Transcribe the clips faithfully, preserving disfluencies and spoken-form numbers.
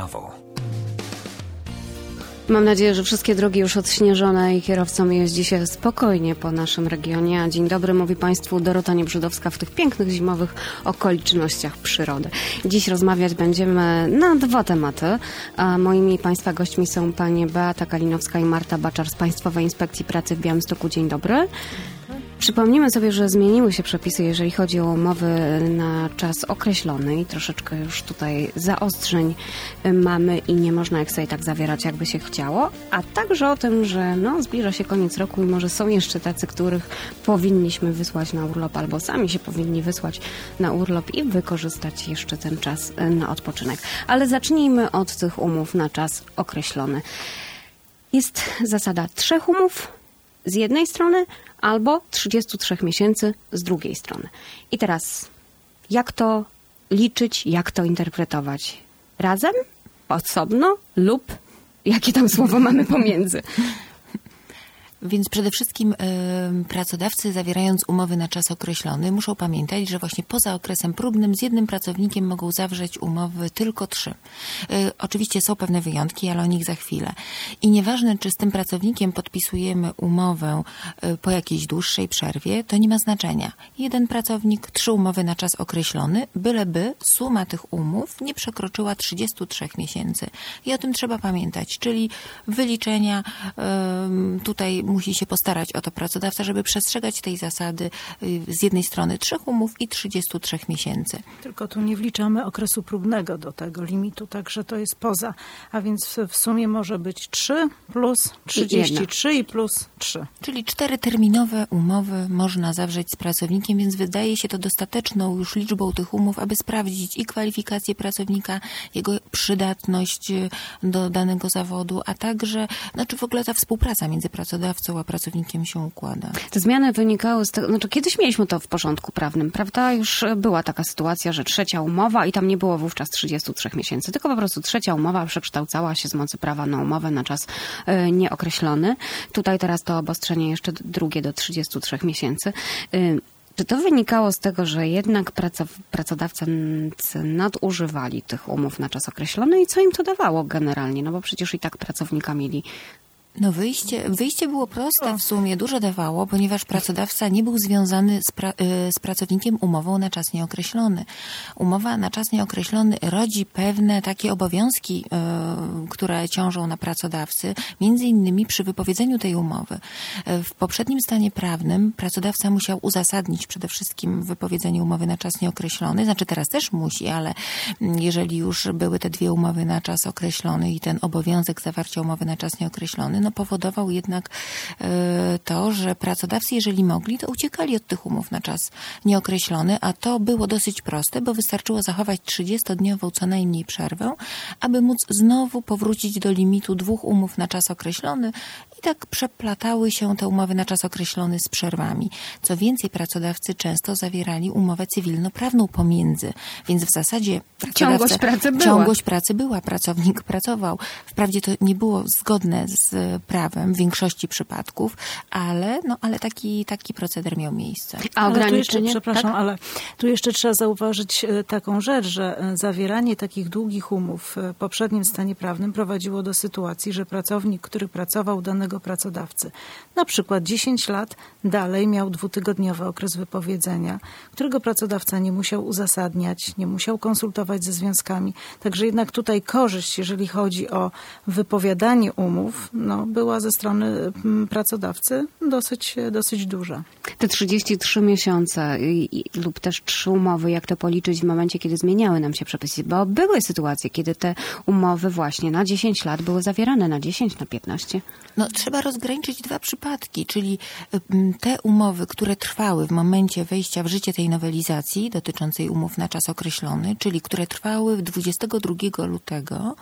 Prawo. Mam nadzieję, że wszystkie drogi już odśnieżone i kierowcom jeździ się spokojnie po naszym regionie. Dzień dobry, mówi Państwu Dorota Niebrzydowska w tych pięknych zimowych okolicznościach przyrody. Dziś rozmawiać będziemy na dwa tematy. A moimi Państwa gośćmi są panie Beata Kalinowska i Marta Baczar z Państwowej Inspekcji Pracy w Białymstoku. Dzień dobry. Przypomnijmy sobie, że zmieniły się przepisy, jeżeli chodzi o umowy na czas określony i troszeczkę już tutaj zaostrzeń mamy i nie można jak sobie tak zawierać, jakby się chciało, a także o tym, że no, zbliża się koniec roku i może są jeszcze tacy, których powinniśmy wysłać na urlop albo sami się powinni wysłać na urlop i wykorzystać jeszcze ten czas na odpoczynek. Ale zacznijmy od tych umów na czas określony. Jest zasada trzech umów z jednej strony, albo trzydziestu trzech miesięcy z drugiej strony. I teraz, jak to liczyć, jak to interpretować? Razem? Osobno? Lub? Jakie tam słowo mamy pomiędzy? Więc przede wszystkim y, pracodawcy, zawierając umowy na czas określony, muszą pamiętać, że właśnie poza okresem próbnym z jednym pracownikiem mogą zawrzeć umowy tylko trzy. Y, oczywiście są pewne wyjątki, ale o nich za chwilę. I nieważne, czy z tym pracownikiem podpisujemy umowę y, po jakiejś dłuższej przerwie, to nie ma znaczenia. Jeden pracownik, trzy umowy na czas określony, byleby suma tych umów nie przekroczyła trzydziestu trzech miesięcy. I o tym trzeba pamiętać, czyli wyliczenia y, tutaj musi się postarać o to pracodawca, żeby przestrzegać tej zasady z jednej strony trzech umów i trzydziestu trzech miesięcy. Tylko tu nie wliczamy okresu próbnego do tego limitu, także to jest poza. A więc w sumie może być trzy plus trzydzieści trzy i plus trzy. Czyli cztery terminowe umowy można zawrzeć z pracownikiem, więc wydaje się to dostateczną już liczbą tych umów, aby sprawdzić i kwalifikację pracownika, jego przydatność do danego zawodu, a także znaczy w ogóle ta współpraca między pracodawcą a pracownikiem się układa. Te zmiany wynikały z tego, znaczy kiedyś mieliśmy to w porządku prawnym, prawda? Już była taka sytuacja, że trzecia umowa i tam nie było wówczas trzydziestu trzech miesięcy, tylko po prostu trzecia umowa przekształcała się z mocy prawa na umowę na czas y, nieokreślony. Tutaj teraz to obostrzenie jeszcze drugie do trzydziestu trzech miesięcy. Y, Czy to wynikało z tego, że jednak pracow- pracodawcy nadużywali tych umów na czas określony i co im to dawało generalnie? No bo przecież i tak pracownika mieli. No wyjście, wyjście było proste w sumie, dużo dawało, ponieważ pracodawca nie był związany z, pra, z pracownikiem umową na czas nieokreślony. Umowa na czas nieokreślony rodzi pewne takie obowiązki, y, które ciążą na pracodawcy, między innymi przy wypowiedzeniu tej umowy. W poprzednim stanie prawnym pracodawca musiał uzasadnić przede wszystkim wypowiedzenie umowy na czas nieokreślony, znaczy teraz też musi, ale jeżeli już były te dwie umowy na czas określony i ten obowiązek zawarcia umowy na czas nieokreślony, no powodował jednak y, to, że pracodawcy, jeżeli mogli, to uciekali od tych umów na czas nieokreślony, a to było dosyć proste, bo wystarczyło zachować trzydziestodniową co najmniej przerwę, aby móc znowu powrócić do limitu dwóch umów na czas określony i tak przeplatały się te umowy na czas określony z przerwami. Co więcej, pracodawcy często zawierali umowę cywilnoprawną pomiędzy, więc w zasadzie ciągłość pracy była. Ciągłość pracy była, pracownik pracował. Wprawdzie to nie było zgodne z prawem w większości przypadków, ale, no, ale taki, taki proceder miał miejsce. A ograniczenie? Jeszcze, przepraszam, tak? ale tu jeszcze trzeba zauważyć taką rzecz, że zawieranie takich długich umów w poprzednim stanie prawnym prowadziło do sytuacji, że pracownik, który pracował u danego pracodawcy, na przykład dziesięć lat dalej miał dwutygodniowy okres wypowiedzenia, którego pracodawca nie musiał uzasadniać, nie musiał konsultować ze związkami. Także jednak tutaj korzyść, jeżeli chodzi o wypowiadanie umów, no, była ze strony pracodawcy dosyć, dosyć duża. Te trzydzieści trzy miesiące i, i, lub też trzy umowy, jak to policzyć w momencie, kiedy zmieniały nam się przepisy? Bo były sytuacje, kiedy te umowy właśnie na dziesięć lat były zawierane na dziesięć, na piętnaście. No, trzeba rozgraniczyć dwa przypadki, czyli te umowy, które trwały w momencie wejścia w życie tej nowelizacji dotyczącej umów na czas określony, czyli które trwały dwudziestego drugiego lutego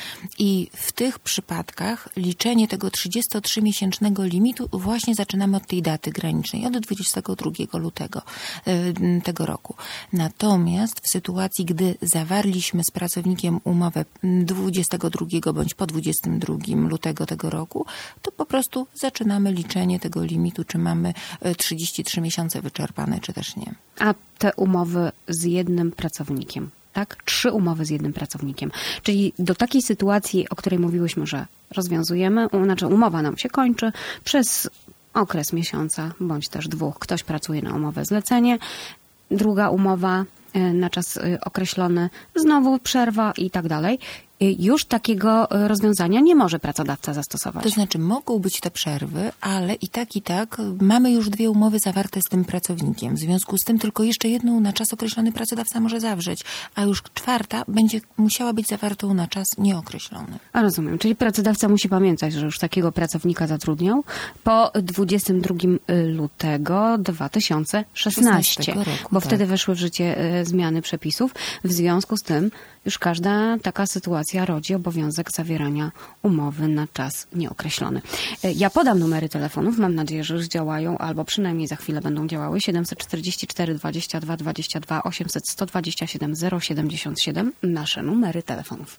i w tych przypadkach liczenie tego trzydziestotrzymiesięcznego limitu właśnie zaczynamy od tej daty granicznej, od dwudziestego drugiego lutego tego roku. Natomiast w sytuacji, gdy zawarliśmy z pracownikiem umowę dwudziestego drugiego bądź po dwudziestego drugiego lutego tego roku, to po prostu zaczynamy liczenie tego limitu, czy mamy trzydzieści trzy miesiące wyczerpane, czy też nie. A te umowy z jednym pracownikiem? tak? Trzy umowy z jednym pracownikiem. Czyli do takiej sytuacji, o której mówiłyśmy, że rozwiązujemy, znaczy umowa nam się kończy przez okres miesiąca bądź też dwóch. Ktoś pracuje na umowę zlecenie, druga umowa na czas określony, znowu przerwa i tak dalej. Już takiego rozwiązania nie może pracodawca zastosować. To znaczy mogą być te przerwy, ale i tak, i tak mamy już dwie umowy zawarte z tym pracownikiem. W związku z tym tylko jeszcze jedną na czas określony pracodawca może zawrzeć, a już czwarta będzie musiała być zawartą na czas nieokreślony. A rozumiem, czyli pracodawca musi pamiętać, że już takiego pracownika zatrudniał po dwudziestego drugiego lutego dwa tysiące szesnastego roku, bo tak. Wtedy weszły w życie zmiany przepisów. W związku z tym już każda taka sytuacja rodzi obowiązek zawierania umowy na czas nieokreślony. Ja podam numery telefonów, mam nadzieję, że już działają, albo przynajmniej za chwilę będą działały. siedem czterdzieści cztery, dwadzieścia dwa, dwadzieścia dwa, osiemset, sto dwadzieścia siedem, zero siedemdziesiąt siedem. Nasze numery telefonów.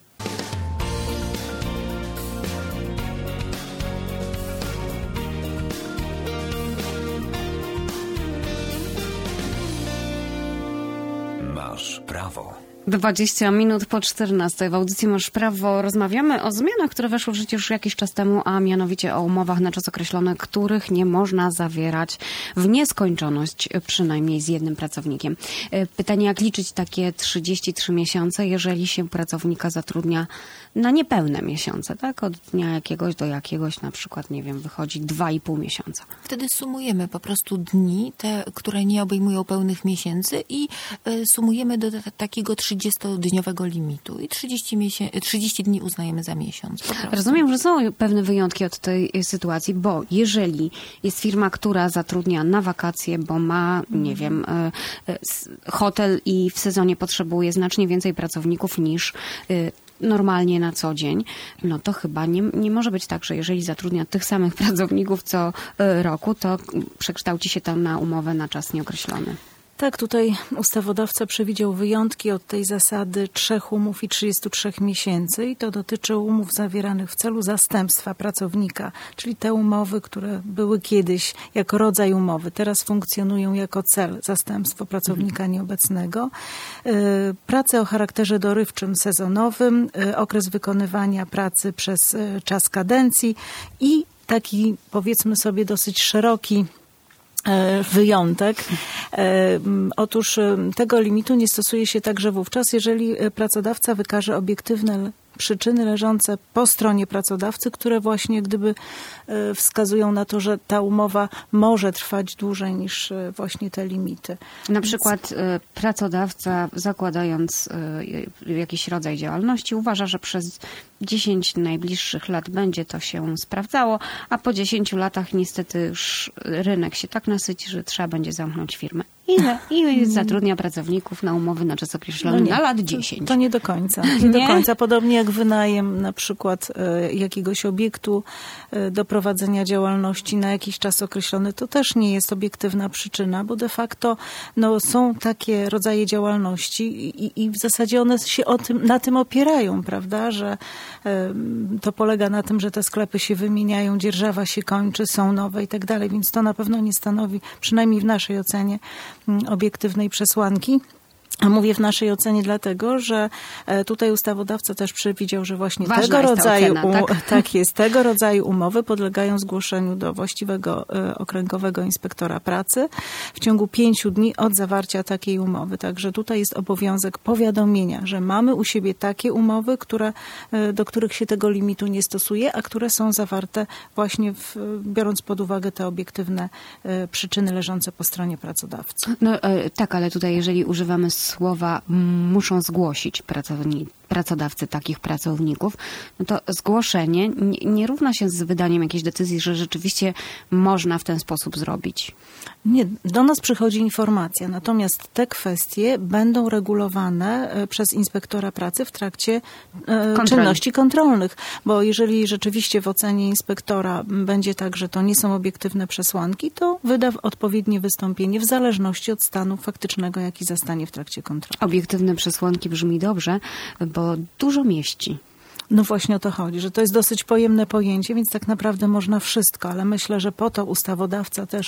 Masz prawo. dwadzieścia minut po czternastej. W audycji Masz Prawo rozmawiamy o zmianach, które weszły w życie już jakiś czas temu, a mianowicie o umowach na czas określony, których nie można zawierać w nieskończoność, przynajmniej z jednym pracownikiem. Pytanie, jak liczyć takie trzydzieści trzy miesiące, jeżeli się pracownika zatrudnia na niepełne miesiące, tak? Od dnia jakiegoś do jakiegoś, na przykład, nie wiem, wychodzi dwa i pół miesiąca. Wtedy sumujemy po prostu dni, te, które nie obejmują pełnych miesięcy i y, sumujemy do t- takiego trzydziestodniowego limitu i trzydzieści, miesię- trzydzieści dni uznajemy za miesiąc. Rozumiem, że są pewne wyjątki od tej sytuacji, bo jeżeli jest firma, która zatrudnia na wakacje, bo ma, nie wiem, hotel i w sezonie potrzebuje znacznie więcej pracowników niż normalnie na co dzień, no to chyba nie, nie może być tak, że jeżeli zatrudnia tych samych pracowników co roku, to przekształci się to na umowę na czas nieokreślony. Tak, tutaj ustawodawca przewidział wyjątki od tej zasady trzech umów i trzydziestu trzech miesięcy i to dotyczy umów zawieranych w celu zastępstwa pracownika, czyli te umowy, które były kiedyś jako rodzaj umowy, teraz funkcjonują jako cel zastępstwo pracownika nieobecnego. Prace o charakterze dorywczym, sezonowym, okres wykonywania pracy przez czas kadencji i taki, powiedzmy sobie, dosyć szeroki wyjątek. Otóż tego limitu nie stosuje się także wówczas, jeżeli pracodawca wykaże obiektywne przyczyny leżące po stronie pracodawcy, które właśnie gdyby wskazują na to, że ta umowa może trwać dłużej niż właśnie te limity. Na przykład pracodawca, zakładając jakiś rodzaj działalności, uważa, że przez dziesięć najbliższych lat będzie to się sprawdzało, a po dziesięciu latach niestety już rynek się tak nasyci, że trzeba będzie zamknąć firmę. I, i zatrudnia pracowników na umowy na czas określony no na lat dziesięć. To, to nie do końca. Nie, nie do końca. Podobnie jak wynajem na przykład jakiegoś obiektu do prowadzenia działalności na jakiś czas określony, to też nie jest obiektywna przyczyna, bo de facto no, są takie rodzaje działalności i, i w zasadzie one się o tym, na tym opierają, prawda, że to polega na tym, że te sklepy się wymieniają, dzierżawa się kończy, są nowe i tak dalej, więc to na pewno nie stanowi, przynajmniej w naszej ocenie, obiektywnej przesłanki. A mówię w naszej ocenie dlatego, że tutaj ustawodawca też przewidział, że właśnie Ważna tego rodzaju, ocena, tak? tak jest, tego rodzaju umowy podlegają zgłoszeniu do właściwego okręgowego inspektora pracy w ciągu pięciu dni od zawarcia takiej umowy. Także tutaj jest obowiązek powiadomienia, że mamy u siebie takie umowy, które, do których się tego limitu nie stosuje, a które są zawarte właśnie w, biorąc pod uwagę te obiektywne przyczyny leżące po stronie pracodawcy. No tak, ale tutaj jeżeli używamy słowa muszą zgłosić pracowni, pracodawcy takich pracowników, no to zgłoszenie nie, nie równa się z wydaniem jakiejś decyzji, że rzeczywiście można w ten sposób zrobić. Nie, do nas przychodzi informacja, natomiast te kwestie będą regulowane przez inspektora pracy w trakcie Kontroli. czynności kontrolnych, bo jeżeli rzeczywiście w ocenie inspektora będzie tak, że to nie są obiektywne przesłanki, to wyda odpowiednie wystąpienie w zależności od stanu faktycznego, jaki zastanie w trakcie kontroli. Obiektywne przesłanki brzmi dobrze, bo dużo mieści. No właśnie o to chodzi, że to jest dosyć pojemne pojęcie, więc tak naprawdę można wszystko, ale myślę, że po to ustawodawca też y,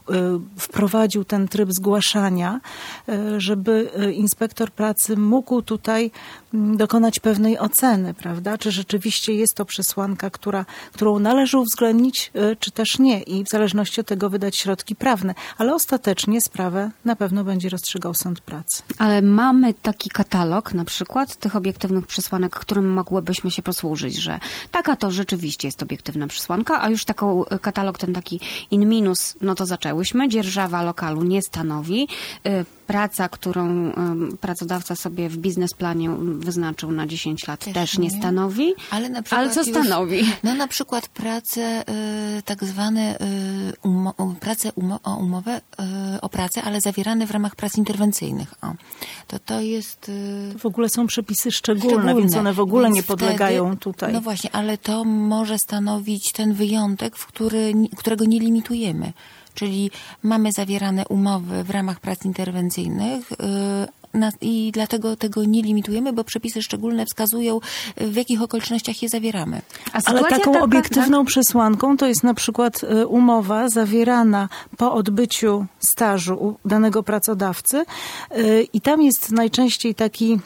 wprowadził ten tryb zgłaszania, y, żeby inspektor pracy mógł tutaj y, dokonać pewnej oceny, prawda? Czy rzeczywiście jest to przesłanka, która, którą należy uwzględnić, y, czy też nie i w zależności od tego wydać środki prawne, ale ostatecznie sprawę na pewno będzie rozstrzygał sąd pracy. Ale mamy taki katalog na przykład tych obiektywnych przesłanek, którym mogłybyśmy się posłużyć, że taka to rzeczywiście jest obiektywna przesłanka, a już taką katalog ten taki in minus, no to zaczęłyśmy. Dzierżawa lokalu nie stanowi. Praca, którą pracodawca sobie w biznesplanie wyznaczył na dziesięć lat też, też nie, nie stanowi. Ale, na przykład ale co już, stanowi? No na przykład pracę y, tak zwane y, umo, prace umo, o umowę y, o pracę, ale zawierane w ramach prac interwencyjnych. O. To to jest... Y, to w ogóle są przepisy szczególne, szczególne, więc one w ogóle więc nie podlegają wtedy, tutaj. No właśnie, ale to może stanowić ten wyjątek, w który, którego nie limitujemy. Czyli mamy zawierane umowy w ramach prac interwencyjnych yy, i dlatego tego nie limitujemy, bo przepisy szczególne wskazują, w jakich okolicznościach je zawieramy. Ale taką taka, obiektywną tak? przesłanką to jest na przykład umowa zawierana po odbyciu stażu u danego pracodawcy yy, i tam jest najczęściej taki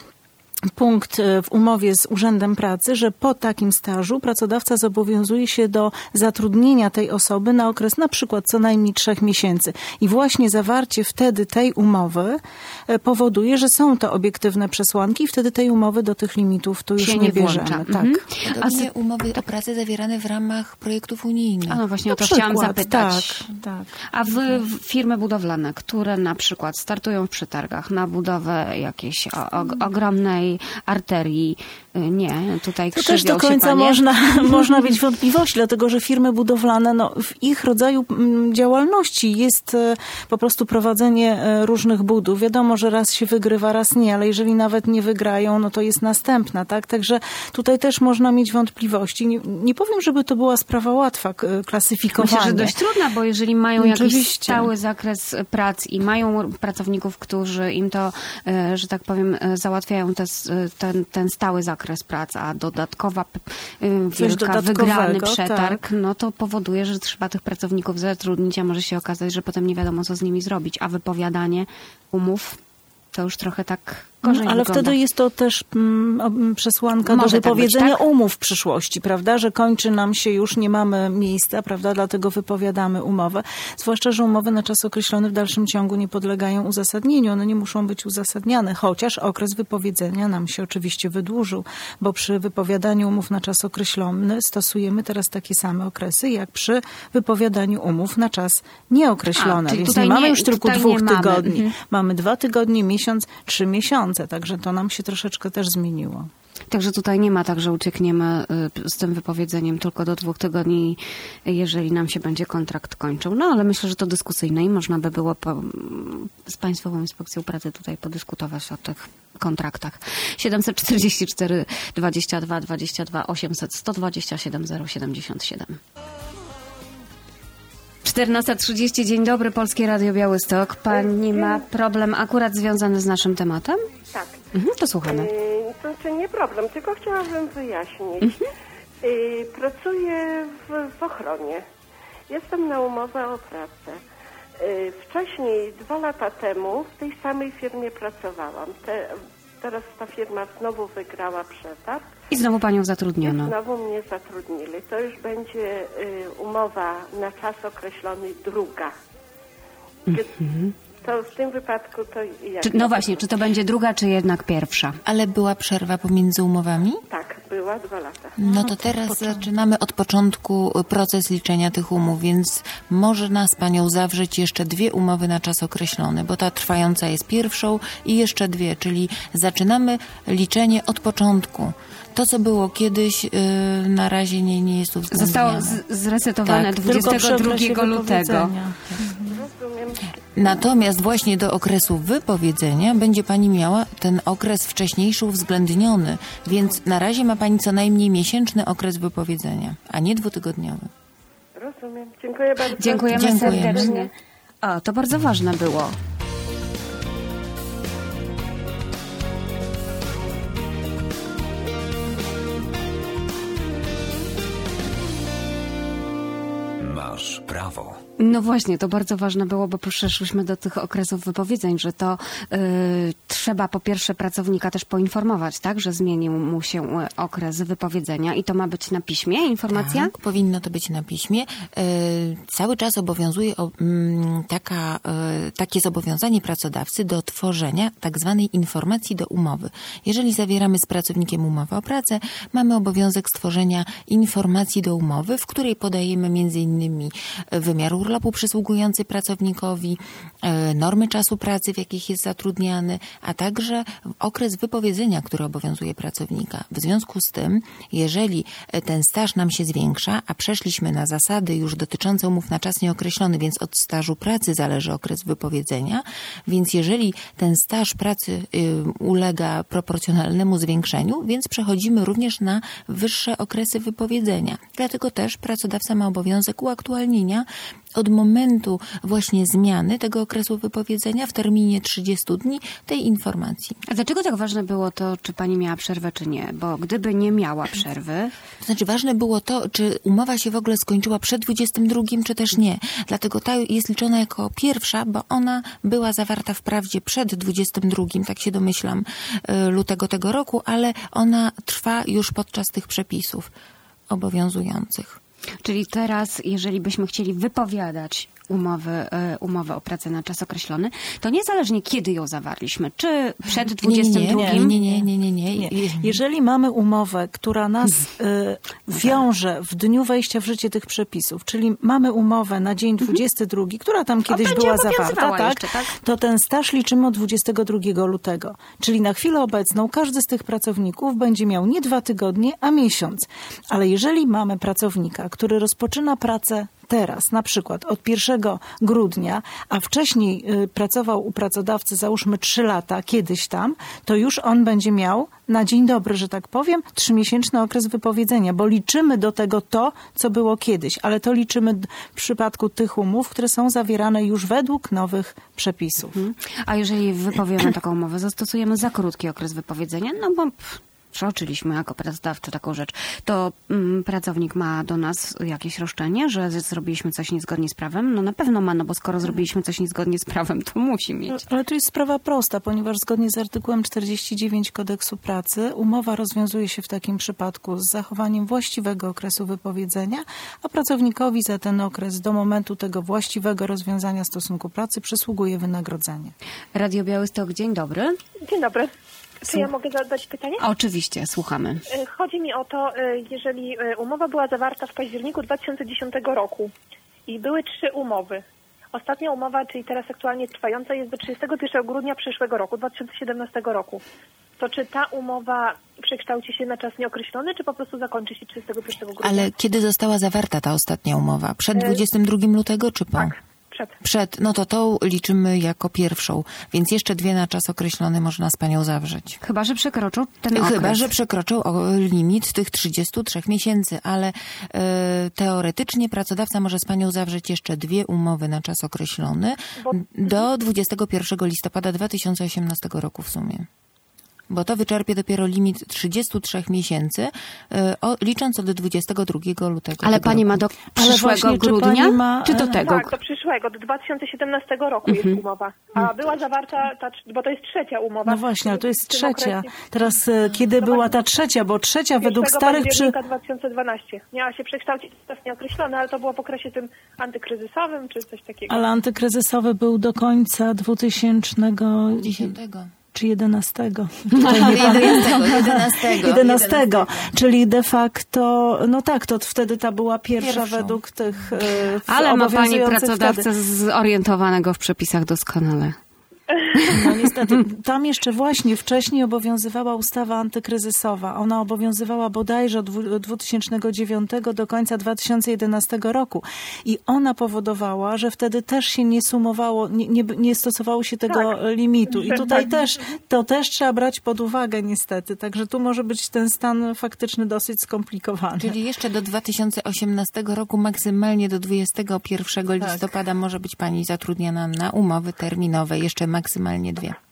punkt w umowie z Urzędem Pracy, że po takim stażu pracodawca zobowiązuje się do zatrudnienia tej osoby na okres na przykład co najmniej trzech miesięcy. I właśnie zawarcie wtedy tej umowy powoduje, że są to obiektywne przesłanki i wtedy tej umowy do tych limitów tu już nie, nie bierzemy. Tak. Mhm. Podobnie umowy o pracę zawierane w ramach projektów unijnych. A no właśnie na o to przykład, chciałam zapytać. Tak, tak. A wy, firmy budowlane, które na przykład startują w przetargach na budowę jakiejś o, o, ogromnej arterii, nie, tutaj to też do końca można, można mieć wątpliwości, dlatego że firmy budowlane, no, w ich rodzaju działalności jest po prostu prowadzenie różnych budów. Wiadomo, że raz się wygrywa, raz nie, ale jeżeli nawet nie wygrają, no to jest następna, tak? Także tutaj też można mieć wątpliwości. Nie, nie powiem, żeby to była sprawa łatwa, klasyfikowanie. Myślę, że dość trudna, bo jeżeli mają Oczywiście. jakiś stały zakres prac i mają pracowników, którzy im to, że tak powiem, załatwiają te, ten, ten stały zakres prac, a dodatkowa wielka, wygrany przetarg, tak. no to powoduje, że trzeba tych pracowników zatrudnić, a może się okazać, że potem nie wiadomo, co z nimi zrobić. A wypowiadanie umów to już trochę tak gorzej Ale wygląda. wtedy jest to też mm, przesłanka Może do wypowiedzenia tak być, tak? umów w przyszłości, prawda? Że kończy nam się już, nie mamy miejsca, prawda? Dlatego wypowiadamy umowę. Zwłaszcza, że umowy na czas określony w dalszym ciągu nie podlegają uzasadnieniu. One nie muszą być uzasadniane, chociaż okres wypowiedzenia nam się oczywiście wydłużył, bo przy wypowiadaniu umów na czas określony stosujemy teraz takie same okresy, jak przy wypowiadaniu umów na czas nieokreślony. A, Więc nie mamy nie, już tylko dwóch mamy. tygodni. Mhm. Mamy dwa tygodnie, miesiąc, trzy miesiące. Także to nam się troszeczkę też zmieniło. Także tutaj nie ma tak, że uciekniemy z tym wypowiedzeniem tylko do dwóch tygodni, jeżeli nam się będzie kontrakt kończył. No ale myślę, że to dyskusyjne i można by było po, z Państwową Inspekcją Pracy tutaj podyskutować o tych kontraktach. siedemset czterdzieści cztery, dwadzieścia dwa, dwadzieścia dwa, osiemset, sto dwadzieścia siedem, zero siedemdziesiąt siedem. czternasta trzydzieści, dzień dobry, Polskie Radio Białystok. Pani ma problem akurat związany z naszym tematem? Tak. Mhm, to słuchamy. Yy, to znaczy nie problem, tylko chciałabym wyjaśnić. Mhm. Yy, pracuję w, w ochronie. Jestem na umowę o pracę. Yy, wcześniej, dwa lata temu, w tej samej firmie pracowałam. Te, teraz ta firma znowu wygrała przetarg. I znowu panią zatrudniono. I znowu mnie zatrudnili. To już będzie y, umowa na czas określony druga. Mm-hmm. To w tym wypadku to jak? Czy, no właśnie, czy to będzie druga, czy jednak pierwsza? Ale była przerwa pomiędzy umowami? Tak, była dwa lata. No to teraz zaczynamy od początku proces liczenia tych umów, więc może nas panią zawrzeć jeszcze dwie umowy na czas określony, bo ta trwająca jest pierwszą i jeszcze dwie, czyli zaczynamy liczenie od początku. To, co było kiedyś, yy, na razie nie, nie jest uwzględniane. Zostało z, zresetowane tak, dwudziestego drugiego lutego. Rozumiem. Natomiast właśnie do okresu wypowiedzenia będzie pani miała ten okres wcześniejszy uwzględniony, więc na razie ma pani co najmniej miesięczny okres wypowiedzenia, a nie dwutygodniowy. Rozumiem. Dziękuję bardzo. Dziękujemy, Dziękujemy. serdecznie. O, to bardzo ważne było. Masz prawo. No właśnie, to bardzo ważne było, bo przeszłyśmy do tych okresów wypowiedzeń, że to y, trzeba po pierwsze pracownika też poinformować, tak, że zmienił mu się okres wypowiedzenia i to ma być na piśmie informacja? Tak, powinno to być na piśmie. Y, cały czas obowiązuje o, m, taka, y, takie zobowiązanie pracodawcy do tworzenia tak zwanej informacji do umowy. Jeżeli zawieramy z pracownikiem umowę o pracę, mamy obowiązek stworzenia informacji do umowy, w której podajemy między innymi wymiar urlopu przysługujący pracownikowi, normy czasu pracy, w jakich jest zatrudniany, a także okres wypowiedzenia, który obowiązuje pracownika. W związku z tym, jeżeli ten staż nam się zwiększa, a przeszliśmy na zasady już dotyczące umów na czas nieokreślony, więc od stażu pracy zależy okres wypowiedzenia, więc jeżeli ten staż pracy ulega proporcjonalnemu zwiększeniu, więc przechodzimy również na wyższe okresy wypowiedzenia. Dlatego też pracodawca ma obowiązek uaktualnienia od momentu właśnie zmiany tego okresu wypowiedzenia w terminie trzydziestu dni tej informacji. A dlaczego tak ważne było to, czy pani miała przerwę, czy nie? Bo gdyby nie miała przerwy... To znaczy ważne było to, czy umowa się w ogóle skończyła przed dwudziestym drugim, czy też nie. Dlatego ta jest liczona jako pierwsza, bo ona była zawarta wprawdzie przed dwudziestym drugim, tak się domyślam, lutego tego roku, ale ona trwa już podczas tych przepisów obowiązujących. Czyli teraz, jeżeli byśmy chcieli wypowiadać umowy, umowę o pracę na czas określony, to niezależnie kiedy ją zawarliśmy, czy przed dwudziestym drugim? Nie, nie, nie, nie, nie, nie. nie. Jeżeli mamy umowę, która nas y, wiąże w dniu wejścia w życie tych przepisów, czyli mamy umowę na dzień dwudziesty drugi, która tam kiedyś była zawarta, tak, jeszcze, tak? to ten staż liczymy od dwudziestego drugiego lutego. Czyli na chwilę obecną każdy z tych pracowników będzie miał nie dwa tygodnie, a miesiąc. Ale jeżeli mamy pracownika, który rozpoczyna pracę teraz, na przykład od pierwszego grudnia, a wcześniej y, pracował u pracodawcy załóżmy trzy lata, kiedyś tam, to już on będzie miał na dzień dobry, że tak powiem, trzymiesięczny okres wypowiedzenia, bo liczymy do tego to, co było kiedyś, ale to liczymy w przypadku tych umów, które są zawierane już według nowych przepisów. Mhm. A jeżeli wypowiemy taką umowę, zastosujemy za krótki okres wypowiedzenia, no bo... Pff. Przeoczyliśmy jako pracodawcy taką rzecz, to mm, pracownik ma do nas jakieś roszczenie, że zrobiliśmy coś niezgodnie z prawem? No na pewno ma, no bo skoro zrobiliśmy coś niezgodnie z prawem, to musi mieć. Ale to jest sprawa prosta, ponieważ zgodnie z artykułem czterdziestym dziewiątym Kodeksu Pracy umowa rozwiązuje się w takim przypadku z zachowaniem właściwego okresu wypowiedzenia, a pracownikowi za ten okres do momentu tego właściwego rozwiązania stosunku pracy przysługuje wynagrodzenie. Radio Białystok, dzień dobry. Dzień dobry. Czy ja mogę zadać pytanie? Oczywiście, słuchamy. Chodzi mi o to, jeżeli umowa była zawarta w październiku dwa tysiące dziesiątego roku i były trzy umowy. Ostatnia umowa, czyli teraz aktualnie trwająca, jest do trzydziestego pierwszego grudnia przyszłego roku, dwa tysiące siedemnastego roku. To czy ta umowa przekształci się na czas nieokreślony, czy po prostu zakończy się trzydziestego pierwszego grudnia? Ale kiedy została zawarta ta ostatnia umowa? Przed dwudziestym drugim lutego, czy po? Tak. Przed. Przed, no to tą liczymy jako pierwszą, więc jeszcze dwie na czas określony można z panią zawrzeć. Chyba, że przekroczył ten okres. Chyba, że przekroczył limit tych trzydziestu trzech miesięcy, ale y, teoretycznie pracodawca może z panią zawrzeć jeszcze dwie umowy na czas określony Bo... do dwudziestego pierwszego listopada dwa tysiące osiemnastego roku w sumie. Bo to wyczerpie dopiero limit trzydziestu trzech miesięcy, o, licząc od dwudziestego drugiego lutego. Ale pani roku. ma do przyszłego właśnie, grudnia, czy, ma... czy do tego? Tak, do przyszłego, do dwa tysiące siedemnastego roku mhm. jest umowa. A była zawarta, ta, bo to jest trzecia umowa. No właśnie, ale to jest w tym trzecia. okresie. Teraz kiedy była ta trzecia, bo trzecia według starych... Przy... dwa tysiące dwunastego. Miała się przekształcić w czas nieokreślony, ale to było w okresie tym antykryzysowym, czy coś takiego. Ale antykryzysowy był do końca dwutysięcznego dziesiątego. Czy jedenastego. jedenastego. jedenastego. Czyli de facto, no tak, to wtedy ta była pierwsza Pierwszą. według tych Ale ma pani pracodawcę wtedy. zorientowanego w przepisach doskonale. No niestety, tam jeszcze właśnie wcześniej obowiązywała ustawa antykryzysowa. Ona obowiązywała bodajże od dwa tysiące dziewiątego do końca dwa tysiące jedenastego roku. I ona powodowała, że wtedy też się nie sumowało, nie, nie, nie stosowało się tego tak. limitu. I tutaj tak. też, to też trzeba brać pod uwagę niestety. Także tu może być ten stan faktyczny dosyć skomplikowany. Czyli jeszcze do dwa tysiące osiemnastego roku, maksymalnie do dwudziestego pierwszego listopada może być pani zatrudniona na umowy terminowe, jeszcze maksymalnie dwie.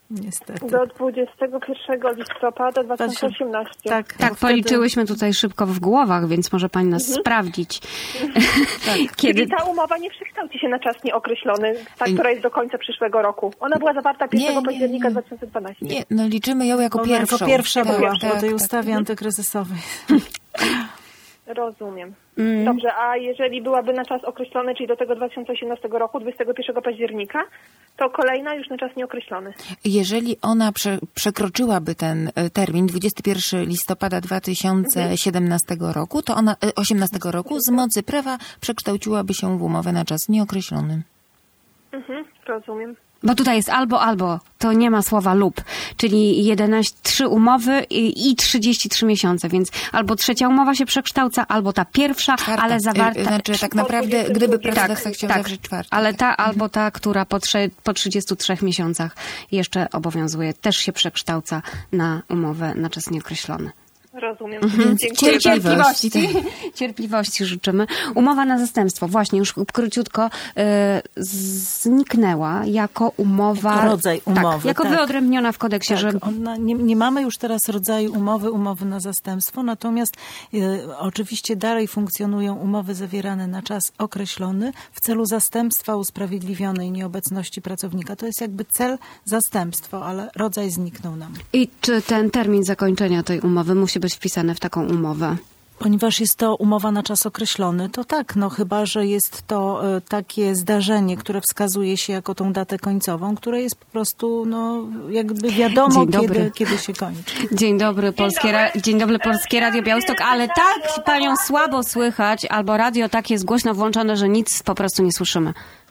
Niestety. Do dwudziestego pierwszego listopada dwa tysiące osiemnastego. Tak, Tak, bo wtedy- policzyłyśmy tutaj szybko w głowach, więc może pani nas Mhm. sprawdzić. Kiedy... Kiedy... Czyli ta umowa nie przekształci się na czas nieokreślony, ta, która jest do końca przyszłego roku. Ona była zawarta pierwszego Nie, nie, października nie. dwa tysiące dwunastego. Nie, no liczymy ją jako Ona pierwszą. jako pierwsza Tak, była tak, po tej tak. ustawie antykryzysowej. Rozumiem. Mm. Dobrze, a jeżeli byłaby na czas określony, czyli do tego dwa tysiące osiemnastego roku, dwudziestego pierwszego października, to kolejna już na czas nieokreślony. Jeżeli ona prze, przekroczyłaby ten e, termin dwudziestego pierwszego listopada dwa tysiące siedemnastego roku, to ona e, osiemnastego roku z mocy prawa przekształciłaby się w umowę na czas nieokreślony. Mhm, rozumiem. Bo tutaj jest albo, albo. To nie ma słowa lub. Czyli jedenaście, trzy umowy i, i trzydzieści trzy miesiące, więc albo trzecia umowa się przekształca, albo ta pierwsza, Czwarta. ale zawarta... E, Znaczy tak naprawdę, gdyby pracodawca tak, chciał tak, zawrzeć czwartą. ale ta albo ta, która po, trze, po trzydziestu trzech miesiącach jeszcze obowiązuje, też się przekształca na umowę na czas nieokreślony. Rozumiem. Więc Dziękuję cierpliwość. bardzo. Cierpliwości życzymy. Umowa na zastępstwo, właśnie już króciutko y, zniknęła jako umowa... Jako rodzaj umowy, Tak, jako tak. wyodrębniona w kodeksie, Tak, że... ona, nie, nie mamy już teraz rodzaju umowy, umowy na zastępstwo, natomiast e, oczywiście dalej funkcjonują umowy zawierane na czas określony w celu zastępstwa usprawiedliwionej nieobecności pracownika. To jest jakby cel zastępstwo, ale rodzaj zniknął nam. I czy ten termin zakończenia tej umowy musi być wpisany w taką umowę? Ponieważ jest to umowa na czas określony, to tak, no chyba, że jest to e, takie zdarzenie, które wskazuje się jako tą datę końcową, które jest po prostu, no jakby wiadomo, Dzień dobry. kiedy, kiedy się kończy. Dzień dobry, Polskie, Ra- Dzień dobry, Polskie Radio Białystok, ale tak panią słabo słychać, albo radio tak jest głośno włączone, że nic po prostu nie słyszymy.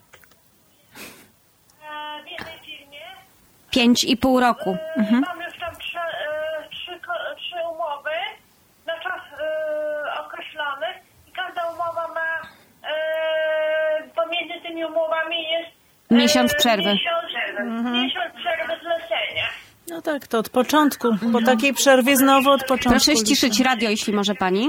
W jednej firmie Pięć i pół roku. Mhm. mam już tam trzy, e, trzy, ko- trzy umowy na czas e, określony i każda umowa ma e, pomiędzy tymi umowami jest e, Miesiąc przerwy. Miesiąc, miesiąc przerwy zlecenia. No tak, to od początku. Po takiej przerwie znowu od początku. Proszę ściszyć radio, jeśli może pani.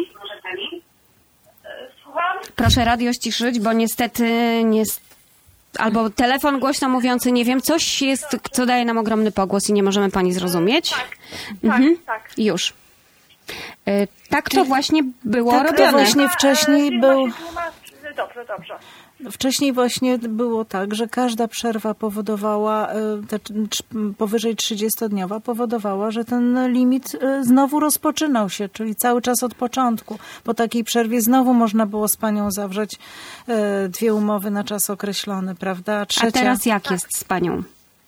Słucham? Proszę radio ściszyć, bo niestety nie... Albo telefon głośno mówiący, nie wiem, coś jest, co daje nam ogromny pogłos i nie możemy pani zrozumieć. Mhm. Tak, tak. Już. Y, Tak to właśnie było Tak to robione. właśnie wcześniej E, był... właśnie tłumaczy- Dobrze, dobrze. Wcześniej właśnie było tak, że każda przerwa powodowała, e, te trz- powyżej trzydziestodniowa powodowała, że ten limit e, znowu rozpoczynał się, czyli cały czas od początku. Po takiej przerwie znowu można było z panią zawrzeć e, dwie umowy na czas określony, prawda? Trzecia... A teraz jak jest z panią?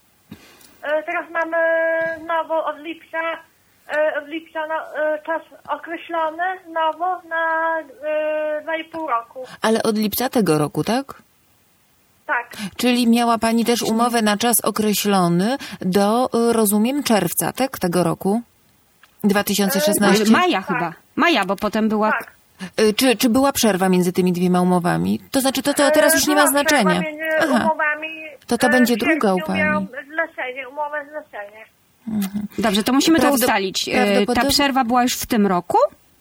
E, Teraz mamy znowu od lipca, e, od lipca na, e, czas określony znowu na e, dwa i pół roku. Ale od lipca tego roku, tak? Tak. Czyli miała pani też umowę na czas określony do, y, rozumiem, czerwca, tak? Tego roku? dwa tysiące szesnastego. Maja chyba. Maja, bo potem była... Tak. Y, Czy, czy była przerwa między tymi dwiema umowami? To znaczy, to, to teraz już nie ma Była przerwa znaczenia. między Aha. umowami. To to E, będzie w sierpniu druga u pani. miałam zlecenie, umowę zlecenie. Dobrze, to musimy to Prawdop- ustalić. Y, Ta prawdopodobnie- przerwa była już w tym roku?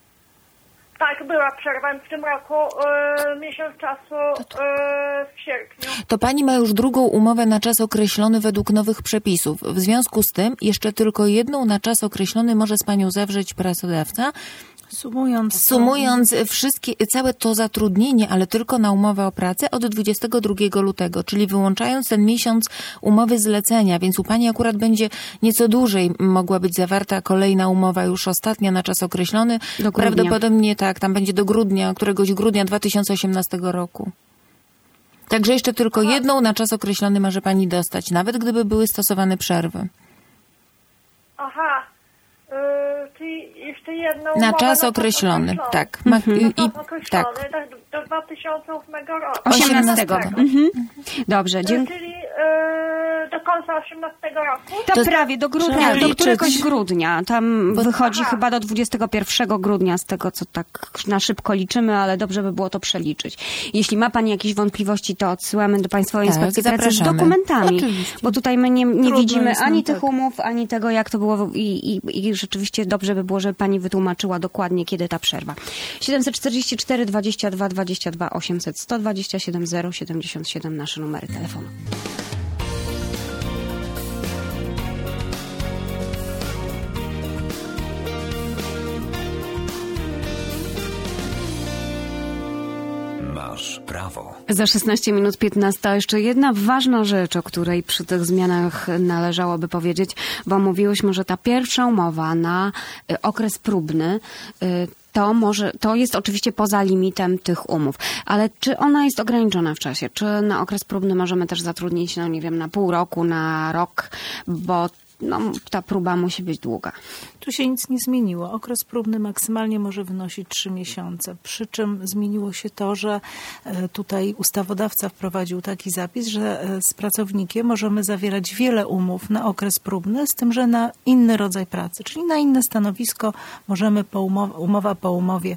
Tak, była przerwa w tym roku, e, miesiąc czasu e, w sierpniu. To pani ma już drugą umowę na czas określony według nowych przepisów. W związku z tym jeszcze tylko jedną na czas określony może z panią zawrzeć pracodawca, Sumując, sumując wszystkie, całe to zatrudnienie, ale tylko na umowę o pracę od dwudziestego drugiego lutego, czyli wyłączając ten miesiąc umowy zlecenia, więc u pani akurat będzie nieco dłużej mogła być zawarta kolejna umowa, już ostatnia na czas określony. Do grudnia. Prawdopodobnie tak, tam będzie do grudnia, któregoś grudnia dwa tysiące osiemnastego roku. Także jeszcze tylko jedną na czas określony może pani dostać, nawet gdyby były stosowane przerwy. Aha, e, czyli jeszcze jedną Na umowę czas określony, tak. Ma, i, Na i, czas określony, tak. tak. Do dwa tysiące ósmego roku. osiemnastego. osiemnastego. Mhm. Dobrze, E, dziękuję. Czyli e, do końca osiemnastego roku. To, To- prawie do grudnia, Trzeba do liczyć. któregoś grudnia. Tam Bo- wychodzi Aha. chyba do dwudziestego pierwszego grudnia z tego, co tak na szybko liczymy, ale dobrze by było to przeliczyć. Jeśli ma pani jakieś wątpliwości, to odsyłamy do Państwowej Tak, Inspekcji Pracy z zapraszamy. dokumentami. Oczywiście. Bo tutaj my nie, nie Trudno widzimy jest, ani no tych tak. umów, ani tego, jak to było i, i, i rzeczywiście dobrze by było, żeby pani wytłumaczyła dokładnie, kiedy ta przerwa. siedemset czterdzieści cztery, dwadzieścia dwa, dwadzieścia dwa, osiemset, sto dwadzieścia siedem, zero siedemdziesiąt siedem nasze numery telefonu. prawo. Za szesnaście minut piętnaście. Jeszcze jedna ważna rzecz, o której przy tych zmianach należałoby powiedzieć, bo mówiłyśmy, że ta pierwsza umowa na y, okres próbny y, to może, to jest oczywiście poza limitem tych umów, ale czy ona jest ograniczona w czasie? Czy na okres próbny możemy też zatrudnić, no nie wiem, na pół roku, na rok, bo no, ta próba musi być długa. Tu się nic nie zmieniło. Okres próbny maksymalnie może wynosić trzy miesiące. Przy czym zmieniło się to, że tutaj ustawodawca wprowadził taki zapis, że z pracownikiem możemy zawierać wiele umów na okres próbny, z tym, że na inny rodzaj pracy, czyli na inne stanowisko możemy po umowa, umowa po umowie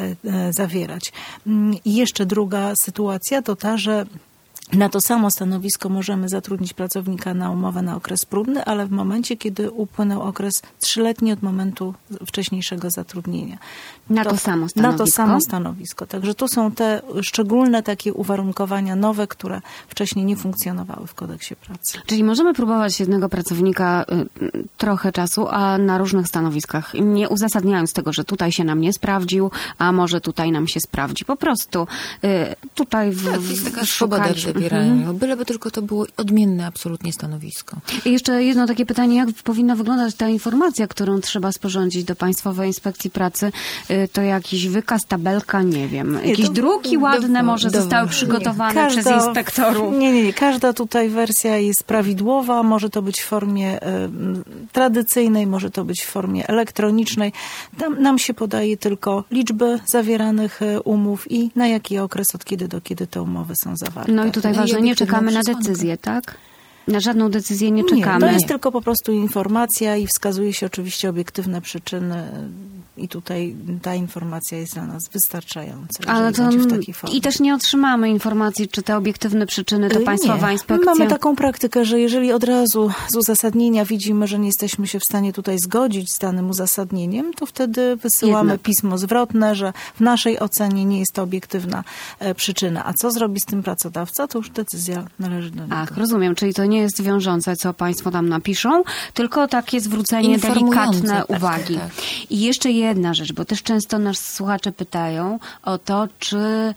zawierać. I jeszcze druga sytuacja to ta, że na to samo stanowisko możemy zatrudnić pracownika na umowę na okres próbny, ale w momencie, kiedy upłynął okres trzyletni od momentu wcześniejszego zatrudnienia. Na to, to samo stanowisko? Na to samo stanowisko. Także tu są te szczególne takie uwarunkowania nowe, które wcześniej nie funkcjonowały w kodeksie pracy. Czyli możemy próbować jednego pracownika y, trochę czasu, a na różnych stanowiskach, nie uzasadniając tego, że tutaj się nam nie sprawdził, a może tutaj nam się sprawdzi. Po prostu y, tutaj w, tak, jest taka szukać... swoboda w zabieraniu, byleby tylko to było odmienne absolutnie stanowisko. I jeszcze jedno takie pytanie, jak powinna wyglądać ta informacja, którą trzeba sporządzić do Państwowej Inspekcji Pracy? To jakiś wykaz, tabelka, nie wiem. Nie, jakieś to, druki ładne do, może do, zostały przygotowane nie, każda, przez inspektorów? Nie, nie, nie. Każda tutaj wersja jest prawidłowa. Może to być w formie y, tradycyjnej, może to być w formie elektronicznej. Tam, nam się podaje tylko liczby zawieranych umów i na jaki okres, od kiedy do kiedy te umowy są zawarte. No i tutaj ważne, nie czekamy na decyzję, tak? Na żadną decyzję nie czekamy. Nie, to jest tylko po prostu informacja i wskazuje się oczywiście obiektywne przyczyny i tutaj ta informacja jest dla nas wystarczająca. Ale to w takiej formie. I też nie otrzymamy informacji, czy te obiektywne przyczyny to Państwowa nie. Inspekcja? Mamy taką praktykę, że jeżeli od razu z uzasadnienia widzimy, że nie jesteśmy się w stanie tutaj zgodzić z danym uzasadnieniem, to wtedy wysyłamy Jednak. pismo zwrotne, że w naszej ocenie nie jest to obiektywna e, przyczyna. A co zrobi z tym pracodawca, to już decyzja należy do niego. Ach, rozumiem, czyli to nie jest wiążące, co Państwo tam napiszą, tylko takie zwrócenie delikatne uwagi. Tak, tak. I jeszcze jedna rzecz, bo też często nas słuchacze pytają o to, czy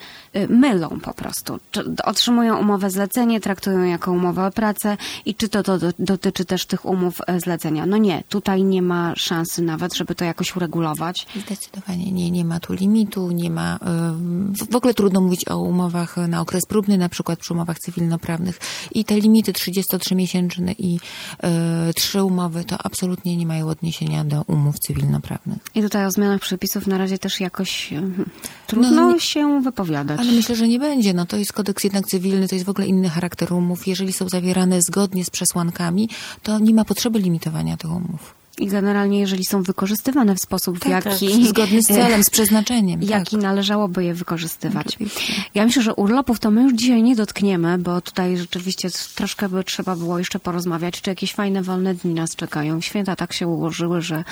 mylą po prostu. Czy otrzymują umowę zlecenie, traktują jako umowę o pracę i czy to, to dotyczy też tych umów zlecenia. No nie, tutaj nie ma szansy nawet, żeby to jakoś uregulować. Zdecydowanie nie, nie ma tu limitu, nie ma, w ogóle trudno mówić o umowach na okres próbny, na przykład przy umowach cywilnoprawnych i te limity trzydziestotrzymiesięczne i y, trzy umowy to absolutnie nie mają odniesienia do umów cywilnoprawnych. I tutaj o zmianach przepisów na razie też jakoś y, trudno no, się wypowiadać. Ale myślę, że nie będzie. No to jest kodeks jednak cywilny, to jest w ogóle inny charakter umów. Jeżeli są zawierane zgodnie z przesłankami, to nie ma potrzeby limitowania tych umów. I generalnie, jeżeli są wykorzystywane w sposób, tak, jaki... Tak, zgodny z celem, z przeznaczeniem. Jaki tak. należałoby je wykorzystywać. Oczywiście. Ja myślę, że urlopów to my już dzisiaj nie dotkniemy, bo tutaj rzeczywiście troszkę by trzeba było jeszcze porozmawiać, czy jakieś fajne, wolne dni nas czekają. Święta tak się ułożyły, że...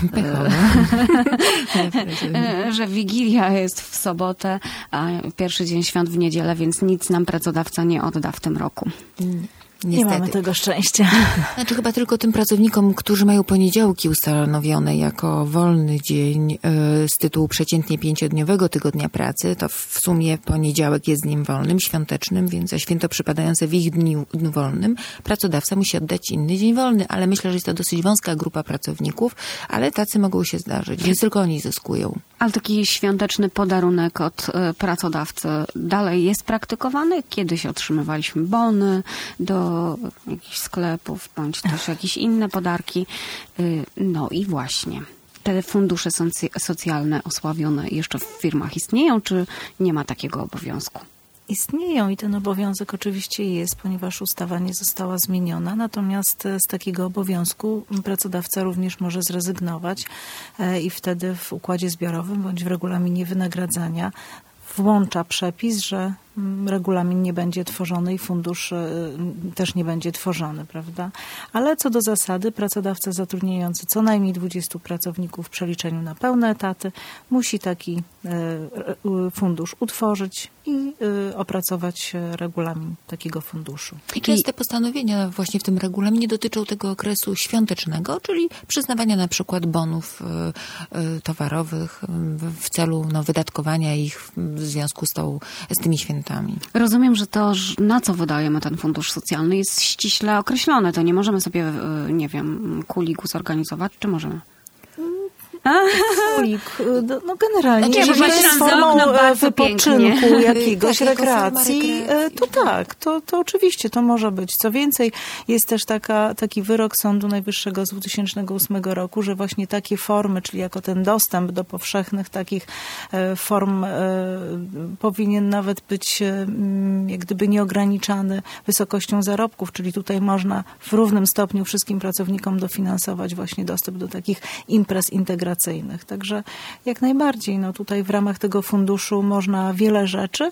że Wigilia jest w sobotę, a pierwszy dzień świąt w niedzielę, więc nic nam pracodawca nie odda w tym roku. Niestety. Nie mamy tego szczęścia. Znaczy chyba tylko tym pracownikom, którzy mają poniedziałki ustanowione jako wolny dzień z tytułu przeciętnie pięciodniowego tygodnia pracy, to w sumie poniedziałek jest dniem wolnym, świątecznym, więc za święto przypadające w ich dniu, dniu wolnym pracodawca musi oddać inny dzień wolny, ale myślę, że jest to dosyć wąska grupa pracowników, ale tacy mogą się zdarzyć, więc tylko oni zyskują. Ale taki świąteczny podarunek od pracodawcy dalej jest praktykowany? Kiedyś otrzymywaliśmy bony do jakichś sklepów, bądź też jakieś inne podarki. No i właśnie. Te fundusze socjalne osławione jeszcze w firmach istnieją, czy nie ma takiego obowiązku? Istnieją i ten obowiązek oczywiście jest, ponieważ ustawa nie została zmieniona, natomiast z takiego obowiązku pracodawca również może zrezygnować i wtedy w układzie zbiorowym bądź w regulaminie wynagradzania włącza przepis, że regulamin nie będzie tworzony i fundusz też nie będzie tworzony, prawda? Ale co do zasady pracodawca zatrudniający co najmniej dwudziestu pracowników w przeliczeniu na pełne etaty musi taki fundusz utworzyć i opracować regulamin takiego funduszu. I częste postanowienia właśnie w tym regulaminie dotyczą tego okresu świątecznego, czyli przyznawania na przykład bonów towarowych w celu no, wydatkowania ich w związku z, tą, z tymi świętami. klientami. Rozumiem, że to, na co wydajemy ten fundusz socjalny, jest ściśle określone. To nie możemy sobie, nie wiem, kuliku zorganizować, czy możemy? Kulik, no generalnie, Znaczy, jeżeli patrzę jest za formą okno bardzo wypoczynku, pięknie. jakiegoś Tak, jako forma rekreacji, rekreacji. to tak, to, to oczywiście to może być. Co więcej, jest też taka, taki wyrok Sądu Najwyższego z dwa tysiące ósmego roku, że właśnie takie formy, czyli jako ten dostęp do powszechnych takich form powinien nawet być jak gdyby nieograniczany wysokością zarobków, czyli tutaj można w równym stopniu wszystkim pracownikom dofinansować właśnie dostęp do takich imprez integracyjnych. Także jak najbardziej, no tutaj w ramach tego funduszu można wiele rzeczy.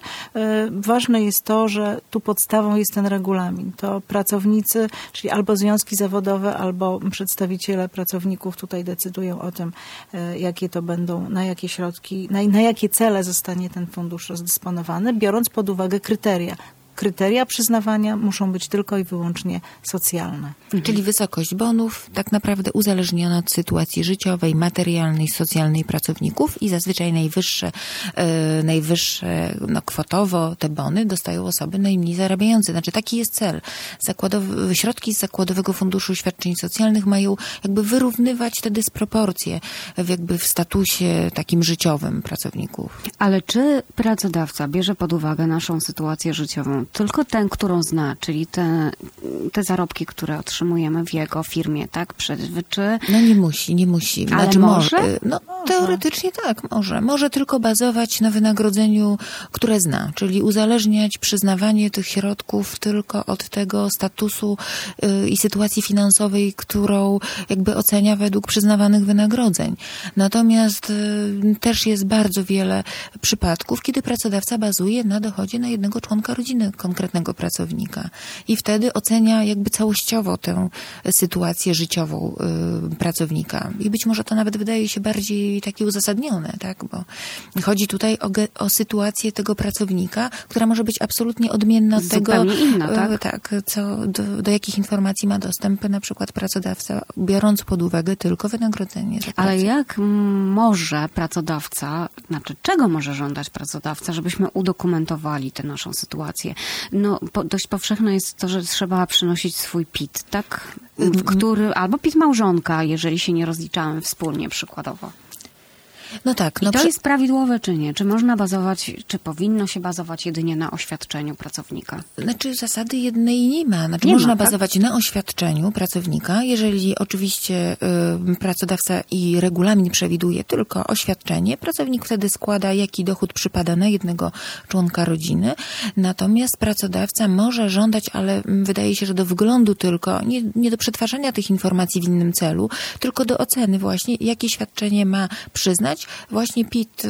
Ważne jest to, że tu podstawą jest ten regulamin. To pracownicy, czyli albo związki zawodowe, albo przedstawiciele pracowników tutaj decydują o tym, jakie to będą, na jakie środki, na, na jakie cele zostanie ten fundusz rozdysponowany, biorąc pod uwagę kryteria. Kryteria przyznawania muszą być tylko i wyłącznie socjalne. Czyli wysokość bonów tak naprawdę uzależniona od sytuacji życiowej, materialnej, socjalnej pracowników i zazwyczaj najwyższe, e, najwyższe no, kwotowo te bony dostają osoby najmniej zarabiające. Znaczy taki jest cel. Zakładowy, środki z Zakładowego Funduszu Świadczeń Socjalnych mają jakby wyrównywać te dysproporcje w, jakby w statusie takim życiowym pracowników. Ale czy pracodawca bierze pod uwagę naszą sytuację życiową, tylko tę, którą zna, czyli te, te zarobki, które otrzymujemy w jego firmie, tak? Czy, czy... No nie musi, nie musi. Ale znaczy, może? No może. Teoretycznie tak, może. Może tylko bazować na wynagrodzeniu, które zna, czyli uzależniać przyznawanie tych środków tylko od tego statusu yy, i sytuacji finansowej, którą jakby ocenia według przyznawanych wynagrodzeń. Natomiast yy, też jest bardzo wiele przypadków, kiedy pracodawca bazuje na dochodzie na jednego członka rodziny konkretnego pracownika i wtedy ocenia jakby całościowo tę sytuację życiową y, pracownika. I być może to nawet wydaje się bardziej takie uzasadnione, tak? Bo chodzi tutaj o, ge, o sytuację tego pracownika, która może być absolutnie odmienna od tego, zupełnie inna, tak? Y, tak, co, do, do jakich informacji ma dostęp na przykład pracodawca, biorąc pod uwagę tylko wynagrodzenie za pracę. Ale jak może pracodawca, znaczy czego może żądać pracodawca, żebyśmy udokumentowali tę naszą sytuację? No, po, dość powszechne jest to, że trzeba przynosić swój P I T, tak? W który, albo P I T małżonka, jeżeli się nie rozliczamy wspólnie przykładowo. No tak. No I to przy... jest prawidłowe czy nie? Czy można bazować, czy powinno się bazować jedynie na oświadczeniu pracownika? Znaczy zasady jednej nie ma. Znaczy nie można ma, tak? bazować na oświadczeniu pracownika, jeżeli oczywiście y, pracodawca i regulamin przewiduje tylko oświadczenie, pracownik wtedy składa, jaki dochód przypada na jednego członka rodziny. Natomiast pracodawca może żądać, ale wydaje się, że do wglądu tylko, nie, nie do przetwarzania tych informacji w innym celu, tylko do oceny właśnie, jakie świadczenie ma przyznać. Właśnie P I T,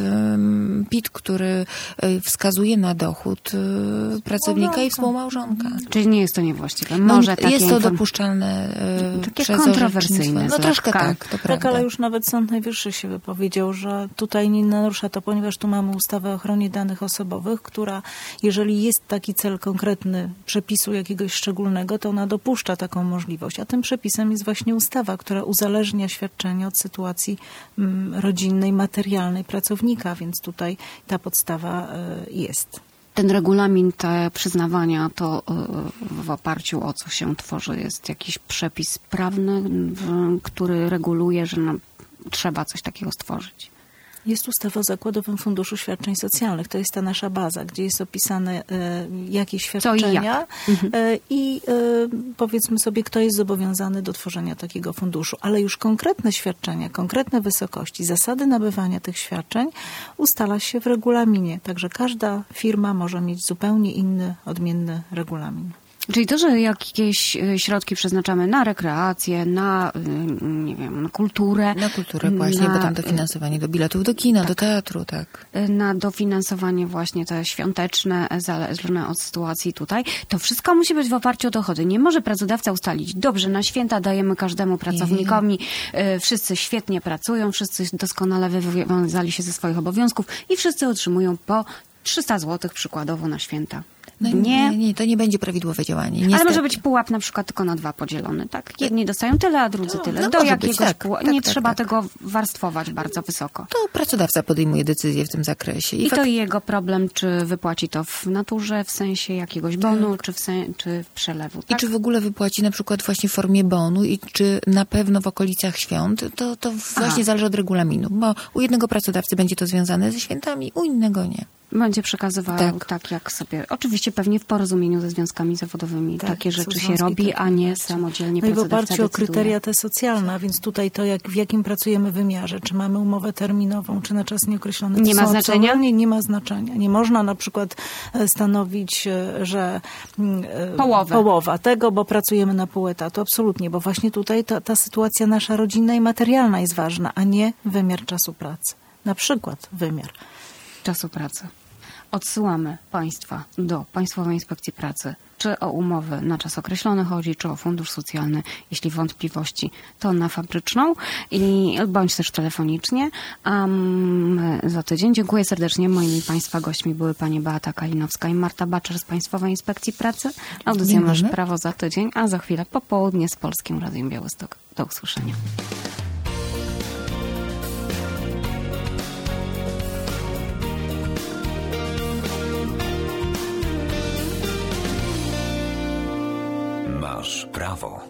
P I T, który wskazuje na dochód pracownika i współmałżonka. Czyli nie jest to niewłaściwe. Może no, takie jest to inform... dopuszczalne takie przez kontrowersyjne. No troszkę tak, to tak, prawda. ale już nawet Sąd Najwyższy się wypowiedział, że tutaj nie narusza to, ponieważ tu mamy ustawę o ochronie danych osobowych, która, jeżeli jest taki cel konkretny przepisu jakiegoś szczególnego, to ona dopuszcza taką możliwość. A tym przepisem jest właśnie ustawa, która uzależnia świadczenie od sytuacji mm, rodzinnej, materialnej pracownika, więc tutaj ta podstawa jest. Ten regulamin, te przyznawania, to w oparciu o co się tworzy? Jest jakiś przepis prawny, który reguluje, że no, trzeba coś takiego stworzyć? Jest ustawa o Zakładowym Funduszu Świadczeń Socjalnych. To jest ta nasza baza, gdzie jest opisane e, jakie świadczenia i, jak? e, i e, powiedzmy sobie, kto jest zobowiązany do tworzenia takiego funduszu. Ale już konkretne świadczenia, konkretne wysokości, zasady nabywania tych świadczeń ustala się w regulaminie. Także każda firma może mieć zupełnie inny, odmienny regulamin. Czyli to, że jakieś środki przeznaczamy na rekreację, na, nie wiem, na kulturę. Na kulturę właśnie, na, bo tam dofinansowanie do biletów do kina, tak, do teatru, tak. Na dofinansowanie właśnie te świąteczne, zależne od sytuacji tutaj. To wszystko musi być w oparciu o dochody. Nie może pracodawca ustalić, dobrze, na święta dajemy każdemu pracownikowi, nie. Wszyscy świetnie pracują, wszyscy doskonale wywiązali się ze swoich obowiązków i wszyscy otrzymują po trzysta złotych przykładowo na święta. No nie, nie, nie, to nie będzie prawidłowe działanie. Niestety. Ale może być pułap na przykład tylko na dwa podzielony, tak? Jedni dostają tyle, a drudzy No, tyle. no Do może jakiegoś być, tak, puła- tak, Nie tak, trzeba tak. tego warstwować bardzo wysoko. To pracodawca podejmuje decyzję w tym zakresie. I fak- to jego problem, czy wypłaci to w naturze, w sensie jakiegoś bonu, czy, w sen- czy w przelewu. I Tak? czy w ogóle wypłaci na przykład właśnie w formie bonu i czy na pewno w okolicach świąt, to, to właśnie Aha. zależy od regulaminu, bo u jednego pracodawcy będzie to związane ze świętami, u innego nie. Będzie przekazywał tak. tak, jak sobie. Oczywiście pewnie w porozumieniu ze związkami zawodowymi Tak, takie są rzeczy się związki robi, takie a nie bardziej. samodzielnie No i w pracodawca oparciu o decyduje. kryteria te socjalne, a więc tutaj to, jak, w jakim pracujemy wymiarze, czy mamy umowę terminową, czy na czas nieokreślony. To Nie ma są znaczenia? absolutnie Nie ma znaczenia. Nie można na przykład e, stanowić, e, że e, Połowę. połowa tego, bo pracujemy na pół etatu. Absolutnie, bo właśnie tutaj ta, ta sytuacja nasza rodzinna i materialna jest ważna, a nie wymiar czasu pracy. Na przykład wymiar. Czasu pracy. Odsyłamy Państwa do Państwowej Inspekcji Pracy, czy o umowy na czas określony chodzi, czy o fundusz socjalny. Jeśli wątpliwości, to na fabryczną, i bądź też telefonicznie. A my za tydzień dziękuję serdecznie. Moimi Państwa gośćmi były Pani Beata Kalinowska i Marta Baczer z Państwowej Inspekcji Pracy. Audycja Masz Dziękujemy. Prawo za tydzień, a za chwilę popołudnie z Polskim Radiem Białystok. Do usłyszenia. Masz prawo.